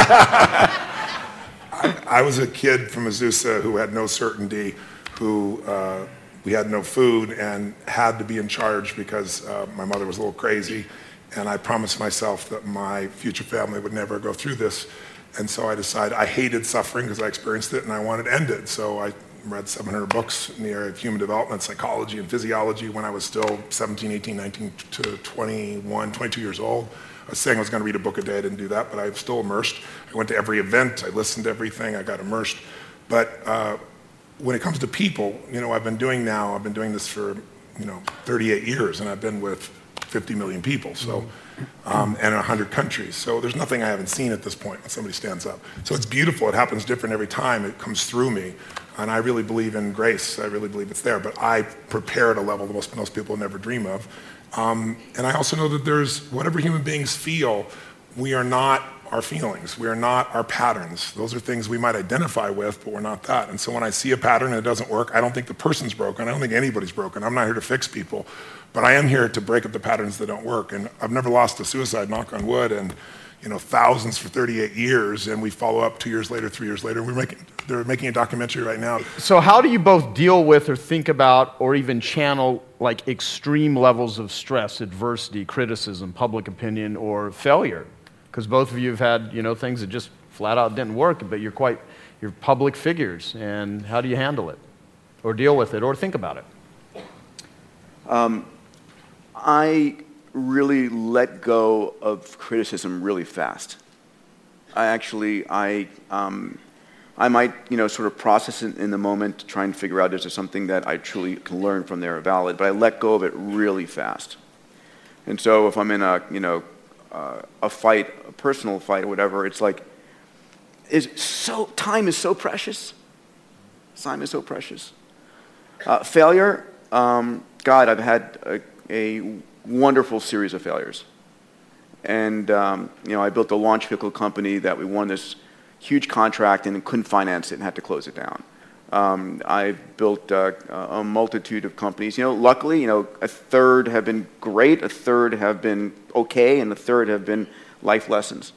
I was a kid from Azusa who had no certainty, who we had no food and had to be in charge because my mother was a little crazy, and I promised myself that my future family would never go through this. And so I decided I hated suffering because I experienced it and I wanted to end it. So I read 700 books in the area of human development, psychology, and physiology when I was still 17, 18, 19 to 21, 22 years old. I was saying I was going to read a book a day. I didn't do that, but I was still immersed. I went to every event. I listened to everything. I got immersed. But when it comes to people, I've been doing this for, 38 years, and I've been with 50 million people, so, and 100 countries. So there's nothing I haven't seen at this point when somebody stands up. So it's beautiful. It happens different every time. It comes through me. And I really believe in grace. I really believe it's there. But I prepare at a level that most people never dream of. And I also know that there's, whatever human beings feel, we are not our feelings. We are not our patterns. Those are things we might identify with, but we're not that. And so when I see a pattern and it doesn't work, I don't think the person's broken. I don't think anybody's broken. I'm not here to fix people. But I am here to break up the patterns that don't work. And I've never lost a suicide, knock on wood, and thousands for 38 years, and we follow up 2 years later, 3 years later. They're making a documentary right now. So how do you both deal with or think about or even channel like extreme levels of stress, adversity, criticism, public opinion, or failure? Because both of you have had, things that just flat out didn't work, but you're public figures, and how do you handle it, or deal with it, or think about it? I really let go of criticism really fast. I might, sort of process it in the moment, try and figure out is there something that I truly can learn from there valid, but I let go of it really fast. And so if I'm in a fight, a personal fight or whatever, it's like, time is so precious. Time is so precious. Failure, God, I've had a wonderful series of failures. And, I built a launch vehicle company that we won this huge contract and couldn't finance it and had to close it down. I've built a multitude of companies. Luckily, a third have been great, a third have been okay, and a third have been life lessons.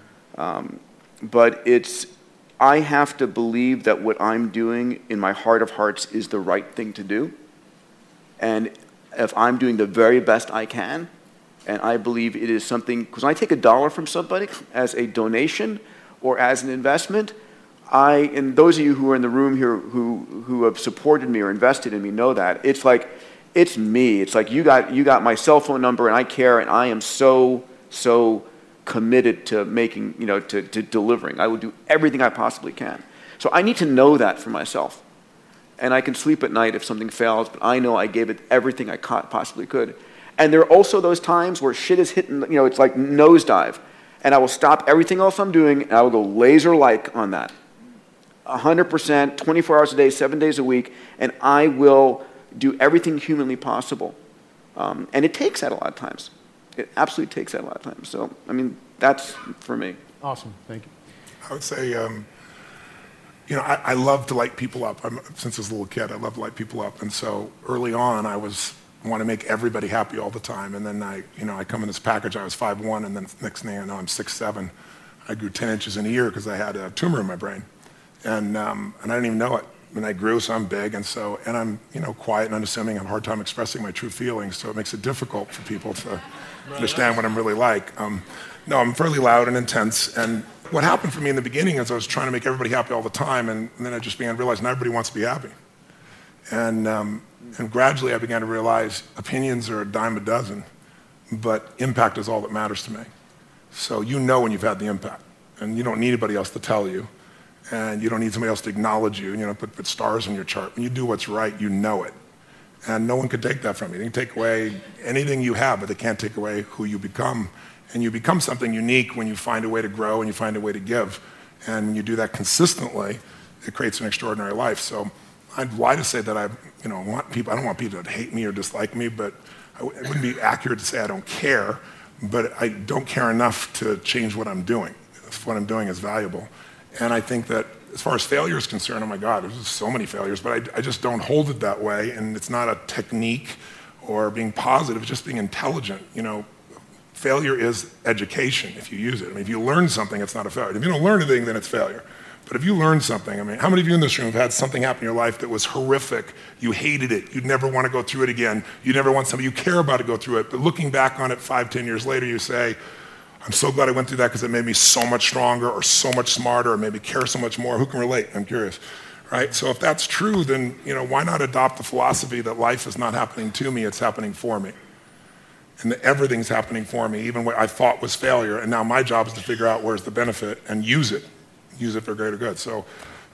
But I have to believe that what I'm doing in my heart of hearts is the right thing to do. And if I'm doing the very best I can, and I believe it is something, because when I take $1 from somebody as a donation or as an investment, and those of you who are in the room here who have supported me or invested in me know that. It's like, it's me. It's like you got my cell phone number and I care and I am so committed to making, to delivering. I will do everything I possibly can. So I need to know that for myself. And I can sleep at night if something fails, but I know I gave it everything I possibly could. And there are also those times where shit is hitting, it's like nosedive. And I will stop everything else I'm doing and I will go laser-like on that. 100%, 24 hours a day, 7 days a week, and I will do everything humanly possible. And it takes that a lot of times. It absolutely takes that a lot of times. So, that's for me. Awesome. Thank you. I would say, I love to light people up. Since I was a little kid, I love to light people up. And so early on, I want to make everybody happy all the time. And then I come in this package, I was 5'1", and then next thing I know, I'm 6'7". I grew 10 inches in a year because I had a tumor in my brain. And I didn't even know it. And I grew, so I'm big, and I'm quiet and unassuming. I have a hard time expressing my true feelings, so it makes it difficult for people to understand what I'm really like. No, I'm fairly loud and intense. And what happened for me in the beginning is I was trying to make everybody happy all the time, and then I just began to realize not everybody wants to be happy. And gradually I began to realize opinions are a dime a dozen, but impact is all that matters to me. So when you've had the impact, and you don't need anybody else to tell you. And you don't need somebody else to acknowledge you, put stars on your chart. When you do what's right, you know it. And no one can take that from you. They can take away anything you have, but they can't take away who you become. And you become something unique when you find a way to grow and you find a way to give. And when you do that consistently, it creates an extraordinary life. So I'd lie to say that I don't want people to hate me or dislike me, but it wouldn't be accurate to say I don't care, but I don't care enough to change what I'm doing. If what I'm doing is valuable. And I think that as far as failure is concerned, oh my God, there's so many failures, but I just don't hold it that way. And it's not a technique or being positive, it's just being intelligent. Failure is education if you use it. If you learn something, it's not a failure. If you don't learn anything, then it's failure. But if you learn something, how many of you in this room have had something happen in your life that was horrific? You hated it. You'd never want to go through it again. You never want somebody you care about to go through it. But looking back on it 5-10 years later, you say, I'm so glad I went through that because it made me so much stronger or so much smarter or made me care so much more. Who can relate? I'm curious, right? So if that's true, then why not adopt the philosophy that life is not happening to me, it's happening for me. And that everything's happening for me, even what I thought was failure. And now my job is to figure out where's the benefit and use it for greater good. So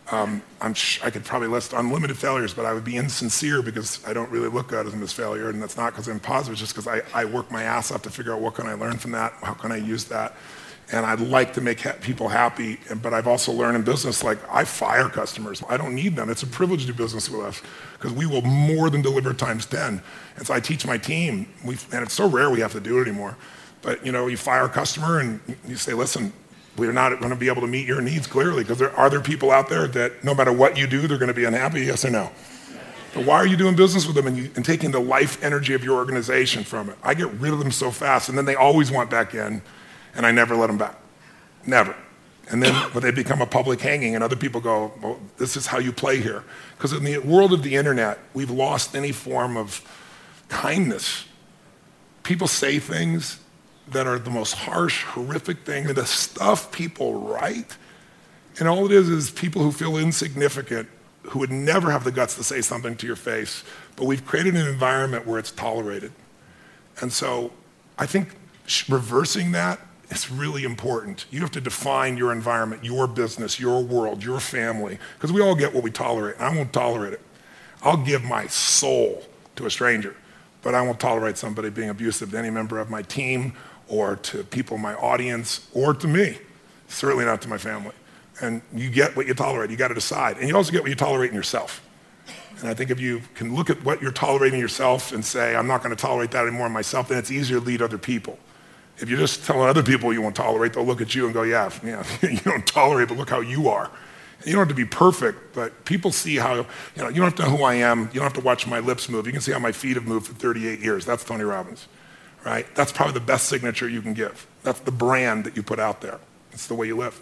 I could probably list unlimited failures, but I would be insincere because I don't really look at them as failure, and that's not because I'm positive, it's just because I work my ass off to figure out what can I learn from that, how can I use that, and I'd like to make people happy, but I've also learned in business, I fire customers. I don't need them. It's a privilege to do business with us because we will more than deliver times 10. And so I teach my team, and it's so rare we have to do it anymore, but you fire a customer and you say, listen, we're not going to be able to meet your needs clearly because are there people out there that no matter what you do, they're going to be unhappy, yes or no? But why are you doing business with them and taking the life energy of your organization from it? I get rid of them so fast, and then they always want back in, and I never let them back. Never. And then when they become a public hanging and other people go, well, this is how you play here. Because in the world of the internet, we've lost any form of kindness. People say things that are the most harsh, horrific thing, and the stuff people write, and all it is people who feel insignificant, who would never have the guts to say something to your face, but we've created an environment where it's tolerated. And so I think reversing that is really important. You have to define your environment, your business, your world, your family, because we all get what we tolerate, and I won't tolerate it. I'll give my soul to a stranger, but I won't tolerate somebody being abusive to any member of my team or to people in my audience, or to me, certainly not to my family. And you get what you tolerate, you gotta decide. And you also get what you tolerate in yourself. And I think if you can look at what you're tolerating yourself and say, I'm not gonna tolerate that anymore in myself, then it's easier to lead other people. If you're just telling other people you won't tolerate, they'll look at you and go, yeah, you don't tolerate, but look how you are. You don't have to be perfect, but people see how, you don't have to know who I am. You don't have to watch my lips move. You can see how my feet have moved for 38 years. That's Tony Robbins, right? That's probably the best signature you can give. That's the brand that you put out there. It's the way you live.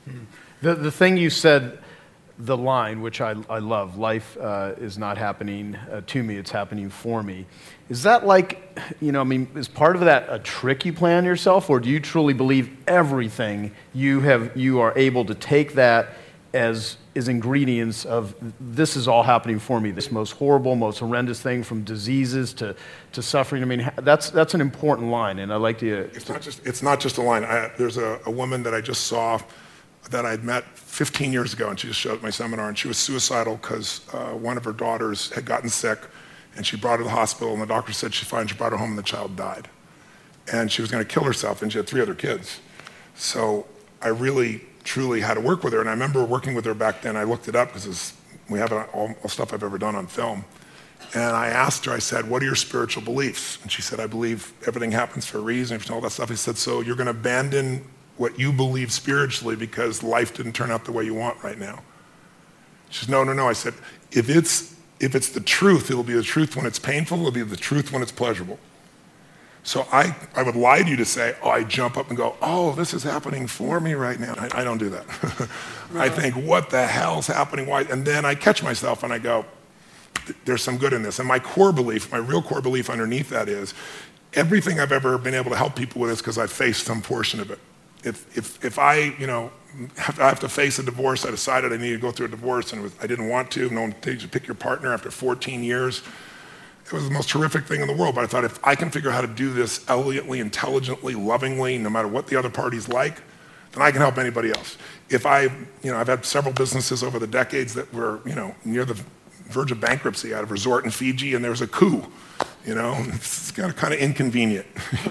The thing you said, the line, which I love, life is not happening to me, it's happening for me. Is that like, is part of that a trick you play on yourself, or do you truly believe everything you are able to take that as ingredients of this is all happening for me, this most horrible, most horrendous thing, from diseases to suffering? That's an important line, and I like to... It's not just a line. There's a woman that I just saw that I'd met 15 years ago, and she just showed up at my seminar, and she was suicidal because one of her daughters had gotten sick, and she brought her to the hospital, and the doctor said she's fine. She brought her home, and the child died. And she was going to kill herself, and she had 3 other kids. So I really, truly had to work with her, and I remember working with her back then. I looked it up because we have all stuff I've ever done on film. And I asked her, I said, what are your spiritual beliefs? And she said, I believe everything happens for a reason, and all that stuff. I said, so you're going to abandon what you believe spiritually because life didn't turn out the way you want right now? She said, no. I said, if it's the truth, it'll be the truth when it's painful, it'll be the truth when it's pleasurable. So I would lie to you to say, I jump up and go, this is happening for me right now. I don't do that. I think, what the hell's happening? Why? And then I catch myself and I go, there's some good in this. And my real core belief underneath that is, everything I've ever been able to help people with is because I've faced some portion of it. If I have to face a divorce, I decided I needed to go through a divorce, and I didn't want to. No one takes you to pick your partner after 14 years. It was the most horrific thing in the world, but I thought, if I can figure out how to do this elegantly, intelligently, lovingly, no matter what the other party's like, then I can help anybody else. If I've had several businesses over the decades that were, near the verge of bankruptcy. I had a resort in Fiji, and there was a coup. It's kind of inconvenient.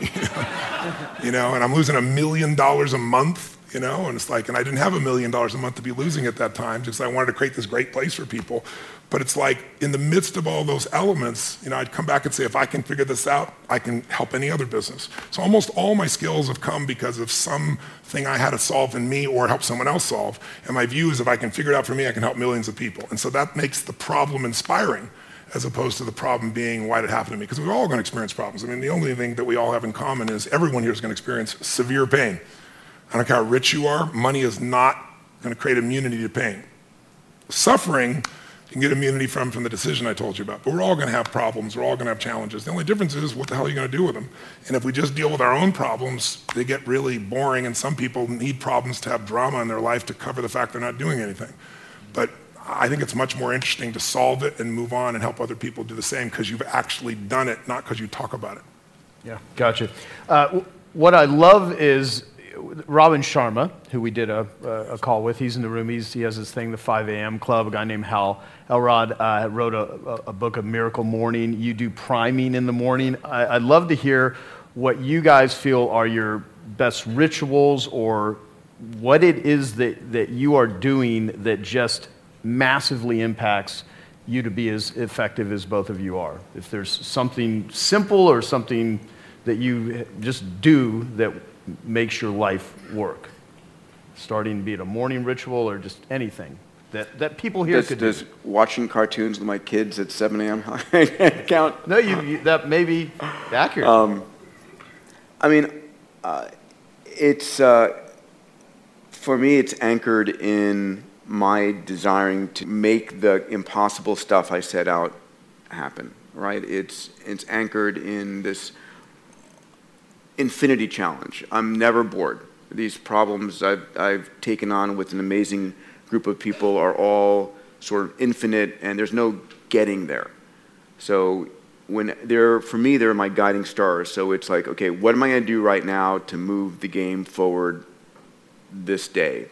And I'm losing $1 million a month. And it's like, and I didn't have $1 million a month to be losing at that time, just I wanted to create this great place for people. But it's like, in the midst of all those elements, I'd come back and say, if I can figure this out, I can help any other business. So almost all my skills have come because of something I had to solve in me or help someone else solve. And my view is, if I can figure it out for me, I can help millions of people. And so that makes the problem inspiring, as opposed to the problem being, why did it happen to me? Because we're all going to experience problems. The only thing that we all have in common is everyone here is going to experience severe pain. I don't care how rich you are, money is not going to create immunity to pain. Suffering, you can get immunity from the decision I told you about. But we're all going to have problems. We're all going to have challenges. The only difference is, what the hell are you going to do with them? And if we just deal with our own problems, they get really boring, and some people need problems to have drama in their life to cover the fact they're not doing anything. But I think it's much more interesting to solve it and move on and help other people do the same, because you've actually done it, not because you talk about it. Yeah, gotcha. What I love is Robin Sharma, who we did a call with. He's in the room. He has this thing, the 5 a.m. Club. A guy named Hal Elrod wrote a book of Miracle Morning. You do priming in the morning. I'd love to hear what you guys feel are your best rituals, or what it is that you are doing that just massively impacts you to be as effective as both of you are. If there's something simple or something that you just do that makes your life work, starting to be it a morning ritual or just anything that people here could do. Does watching cartoons with my kids at 7 a.m. count? No, that may be accurate. It's for me, it's anchored in my desiring to make the impossible stuff I set out happen, right? It's anchored in this infinity challenge. I'm never bored. These problems I've taken on with an amazing group of people are all sort of infinite, and there's no getting there. So for me, they're my guiding stars. So it's like, okay, what am I going to do right now to move the game forward this day?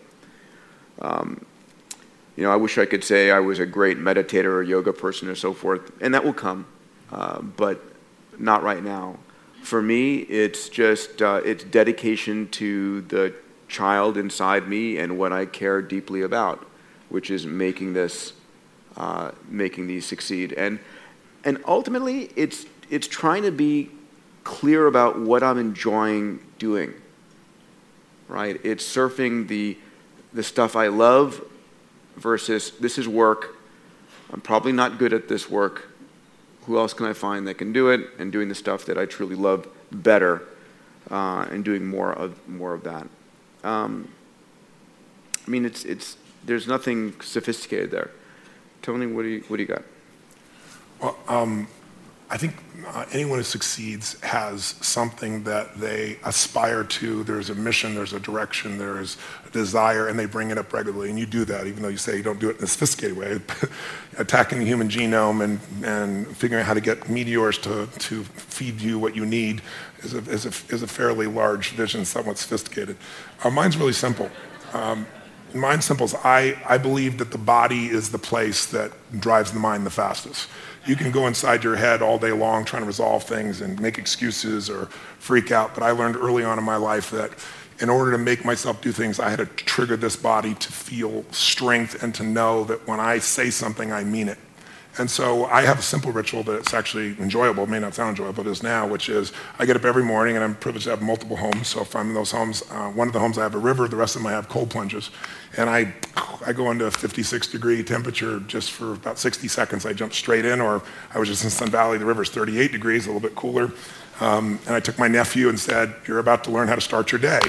I wish I could say I was a great meditator or yoga person or so forth, and that will come, but not right now. For me, it's just it's dedication to the child inside me and what I care deeply about, which is making these succeed. And ultimately, it's trying to be clear about what I'm enjoying doing, right? It's surfing the stuff I love versus this is work. I'm probably not good at this work. Who else can I find that can do it? And doing the stuff that I truly love better, and doing more of that. I mean, there's nothing sophisticated there. Tony, what do you got? Well, I think anyone who succeeds has something that they aspire to. There's a mission, there's a direction, there's a desire, and they bring it up regularly. And you do that, even though you say you don't do it in a sophisticated way. Attacking the human genome and figuring out how to get meteors to feed you what you need is a fairly large vision, somewhat sophisticated. Mine's really simple. Mine's simple is I believe that the body is the place that drives the mind the fastest. You can go inside your head all day long trying to resolve things and make excuses or freak out, but I learned early on in my life that in order to make myself do things, I had to trigger this body to feel strength and to know that when I say something, I mean it. And so I have a simple ritual that's actually enjoyable. It may not sound enjoyable, but it is now, which is I get up every morning, and I'm privileged to have multiple homes. So if I'm in those homes, one of the homes I have a river, the rest of them I have cold plunges. And I go into a 56-degree temperature just for about 60 seconds. I jump straight in, or I was just in Sun Valley. The river's 38 degrees, a little bit cooler. And I took my nephew and said, "You're about to learn how to start your day."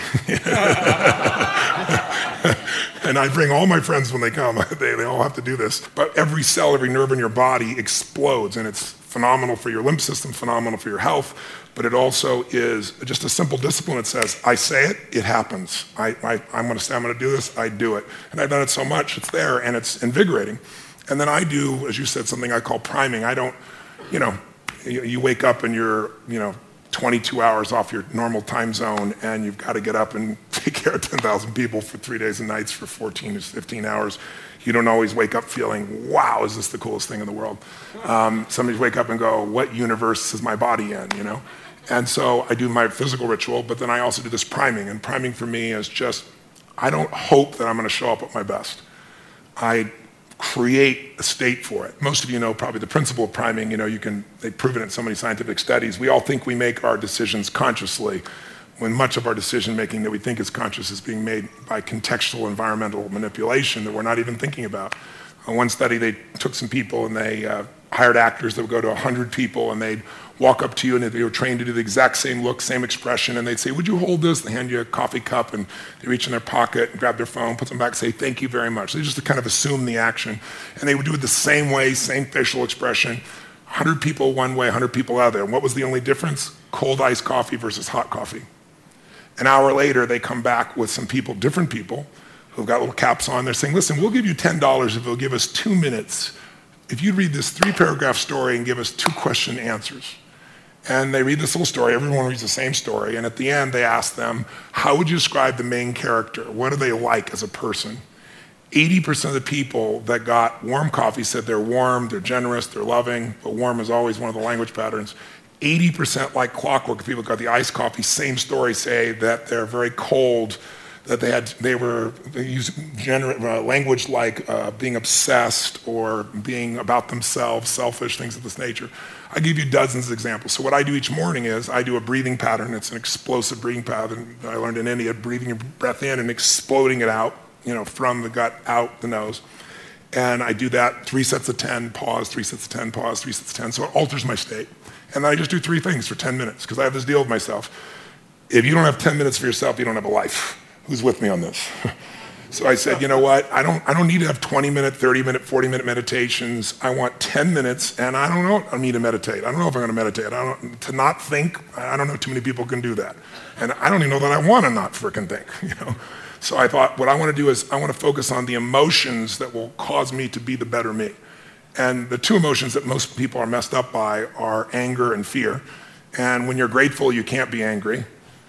And I bring all my friends when they come. They all have to do this. But every cell, every nerve in your body explodes, and it's phenomenal for your lymph system, phenomenal for your health. But it also is just a simple discipline that says, I say it, it happens. I'm going to say I'm going to do this, I do it. And I've done it so much, it's there, and it's invigorating. And then I do, as you said, something I call priming. I don't, you wake up and you're, 22 hours off your normal time zone, and you've got to get up and take care of 10,000 people for 3 days and nights for 14 to 15 hours. You don't always wake up feeling, wow, is this the coolest thing in the world? Some wake up and go, what universe is my body in, And so I do my physical ritual, but then I also do this priming. And priming for me is just, I don't hope that I'm going to show up at my best. I create a state for it. Most of you know probably the principle of priming. They've proven it in so many scientific studies. We all think we make our decisions consciously, when much of our decision making that we think is conscious is being made by contextual environmental manipulation that we're not even thinking about. On one study, they took some people and they hired actors that would go to 100 people, and they'd walk up to you, and they were trained to do the exact same look, same expression, and they'd say, "Would you hold this?" They hand you a coffee cup, and they reach in their pocket and grab their phone, put them back, say, "Thank you very much." They just kind of assume the action, and they would do it the same way, same facial expression. 100 people one way, 100 people out there. And what was the only difference? Cold iced coffee versus hot coffee. An hour later, they come back with some people, different people, who've got little caps on. They're saying, "Listen, we'll give you $10 if you'll give us 2 minutes. If you read this 3-paragraph story and give us 2 question answers." And they read this little story. Everyone reads the same story. And at the end, they ask them, how would you describe the main character? What are they like as a person? 80% of the people that got warm coffee said they're warm, they're generous, they're loving, but warm is always one of the language patterns. 80% like clockwork. People got the iced coffee, same story, say that they're very cold, that they use language like being obsessed or being about themselves, selfish, things of this nature. I give you dozens of examples. So what I do each morning is I do a breathing pattern. It's an explosive breathing pattern that I learned in India, breathing your breath in and exploding it out, from the gut out the nose. And I do that 3 sets of 10, pause, 3 sets of 10, pause, 3 sets of 10. So it alters my state. And then I just do 3 things for 10 minutes because I have this deal with myself. If you don't have 10 minutes for yourself, you don't have a life. Who's with me on this? So I said, you know what? I don't need to have 20-minute, 30-minute, 40-minute meditations. I want 10 minutes, and I don't know if I need to meditate. I don't know if I'm going to meditate. To not think, I don't know too many people can do that. And I don't even know that I want to not frickin' think, So I thought, what I want to do is I want to focus on the emotions that will cause me to be the better me. And the 2 emotions that most people are messed up by are anger and fear. And when you're grateful, you can't be angry.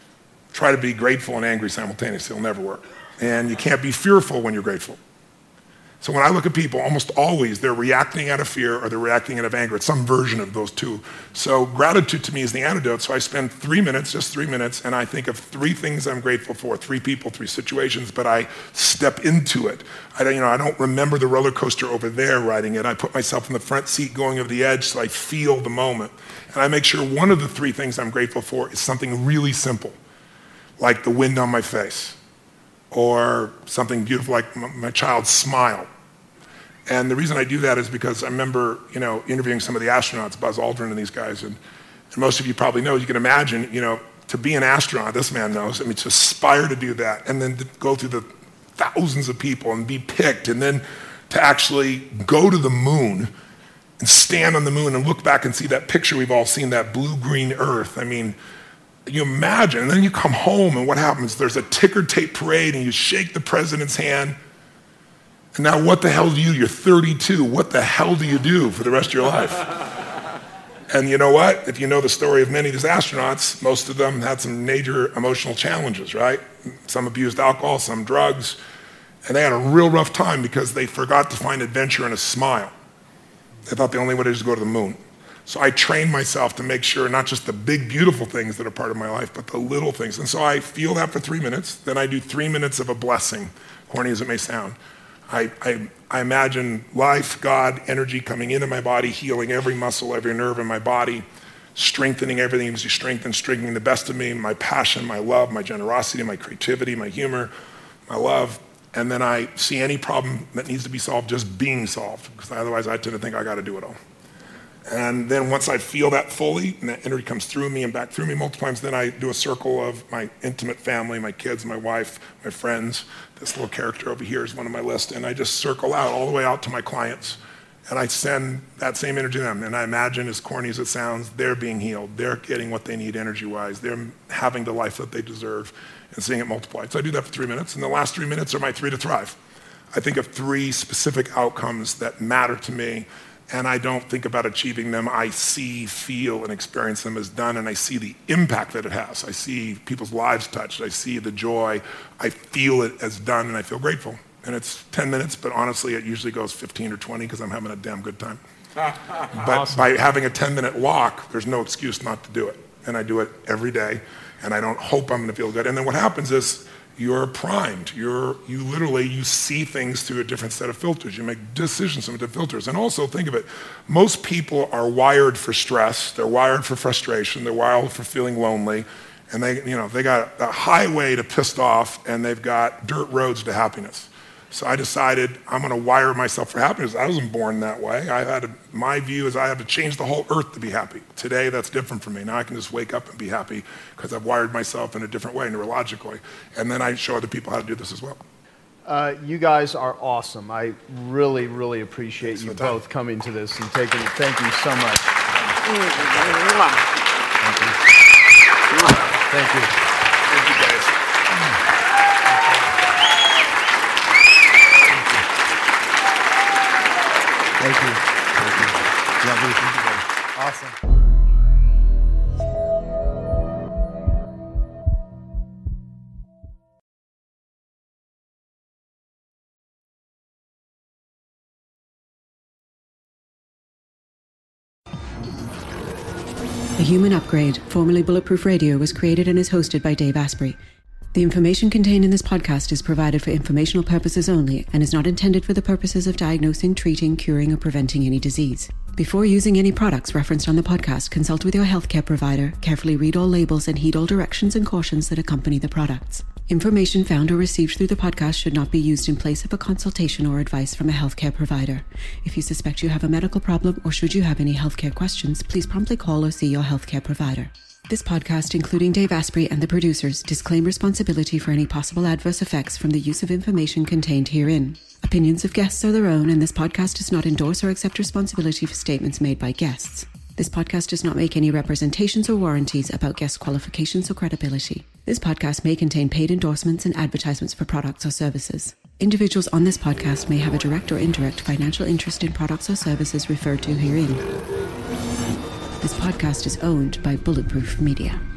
Try to be grateful and angry simultaneously. It'll never work. And you can't be fearful when you're grateful. So when I look at people, almost always they're reacting out of fear or they're reacting out of anger. It's some version of those two. So gratitude to me is the antidote. So I spend 3 minutes, just 3 minutes, and I think of 3 things I'm grateful for, 3 people, 3 situations, but I step into it. I don't remember the roller coaster over there riding it. I put myself in the front seat going over the edge so I feel the moment. And I make sure one of the 3 things I'm grateful for is something really simple, like the wind on my face, or something beautiful like my child's smile. And the reason I do that is because I remember, interviewing some of the astronauts, Buzz Aldrin and these guys, and most of you probably know, you can imagine, to be an astronaut, this man knows, to aspire to do that, and then to go through the thousands of people and be picked, and then to actually go to the moon and stand on the moon and look back and see that picture we've all seen, that blue-green Earth. You imagine, and then you come home and what happens? There's a ticker tape parade and you shake the president's hand. And now what the hell do you do? You're 32. What the hell do you do for the rest of your life? And you know what? If you know the story of many of these astronauts, most of them had some major emotional challenges, right? Some abused alcohol, some drugs. And they had a real rough time because they forgot to find adventure in a smile. They thought the only way to go to the moon. So I trained myself to make sure not just the big, beautiful things that are part of my life, but the little things. And so I feel that for 3 minutes. Then I do 3 minutes of a blessing, corny as it may sound. I imagine life, God, energy coming into my body, healing every muscle, every nerve in my body, strengthening everything as you strengthening the best of me, my passion, my love, my generosity, my creativity, my humor, my love. And then I see any problem that needs to be solved just being solved, because otherwise I tend to think I got to do it all. And then once I feel that fully, and that energy comes through me and back through me multiple times, then I do a circle of my intimate family, my kids, my wife, my friends. This little character over here is one on my list. And I just circle out all the way out to my clients. And I send that same energy to them. And I imagine, as corny as it sounds, they're being healed. They're getting what they need energy-wise. They're having the life that they deserve and seeing it multiplied. So I do that for 3 minutes. And the last 3 minutes are my 3 to thrive. I think of 3 specific outcomes that matter to me. And I don't think about achieving them. I see, feel, and experience them as done, and I see the impact that it has. I see people's lives touched. I see the joy. I feel it as done, and I feel grateful. And it's 10 minutes, but honestly, it usually goes 15 or 20 because I'm having a damn good time. But awesome. By having a 10-minute walk, there's no excuse not to do it. And I do it every day, and I don't hope I'm going to feel good. And then what happens is, you're primed. You see things through a different set of filters. You make decisions through different filters. And also think of it, most people are wired for stress. They're wired for frustration. They're wired for feeling lonely. And they got a highway to pissed off, and they've got dirt roads to happiness. So I decided I'm going to wire myself for happiness. I wasn't born that way. My view is I have to change the whole earth to be happy. Today, that's different for me. Now I can just wake up and be happy because I've wired myself in a different way, neurologically. And then I show other people how to do this as well. You guys are awesome. I really, really appreciate you both coming to this and taking it. Thank you so much. Thank you. Thank you. Thank you, guys. Thank you. Thank you. Lovely. Thank you, guys. Awesome. The Human Upgrade, formerly Bulletproof Radio, was created and is hosted by Dave Asprey. The information contained in this podcast is provided for informational purposes only and is not intended for the purposes of diagnosing, treating, curing, or preventing any disease. Before using any products referenced on the podcast, consult with your healthcare provider, carefully read all labels, and heed all directions and cautions that accompany the products. Information found or received through the podcast should not be used in place of a consultation or advice from a healthcare provider. If you suspect you have a medical problem or should you have any healthcare questions, please promptly call or see your healthcare provider. This podcast, including Dave Asprey and the producers, disclaim responsibility for any possible adverse effects from the use of information contained herein. Opinions of guests are their own, and this podcast does not endorse or accept responsibility for statements made by guests. This podcast does not make any representations or warranties about guest qualifications or credibility. This podcast may contain paid endorsements and advertisements for products or services. Individuals on this podcast may have a direct or indirect financial interest in products or services referred to herein. This podcast is owned by Bulletproof Media.